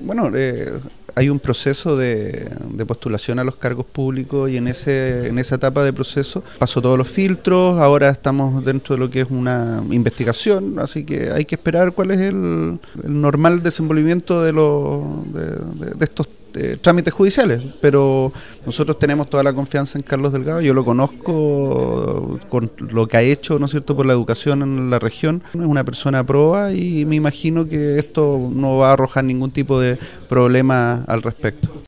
Bueno, hay un proceso de postulación a los cargos públicos y en esa etapa de proceso pasó todos los filtros, ahora estamos dentro de lo que es una investigación, así que hay que esperar cuál es el normal desenvolvimiento de estos trámites judiciales, pero nosotros tenemos toda la confianza en Carlos Delgado. Yo lo conozco con lo que ha hecho, ¿no es cierto?, por la educación en la región. Es una persona proba y me imagino que esto no va a arrojar ningún tipo de problema al respecto.